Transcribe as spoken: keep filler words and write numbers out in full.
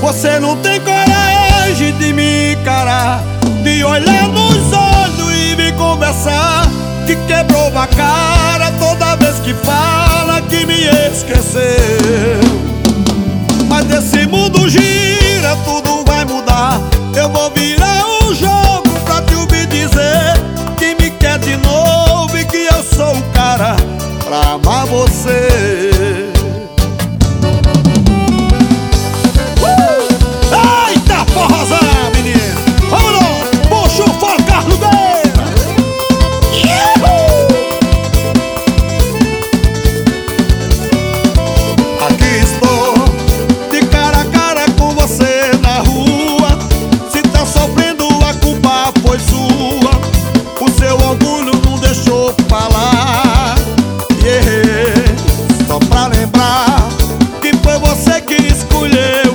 Você não tem coragem de me encarar, de olhar nos olhos e me conversar, que quebrou a cara toda vez que fala que me esqueceu. Mas esse mundo gira, tudo vai mudar. Eu vou virar o jogo pra te ouvir dizer que me quer de novo e que eu sou o cara pra amar você. Falar, yeah. Só pra lembrar que foi você que escolheu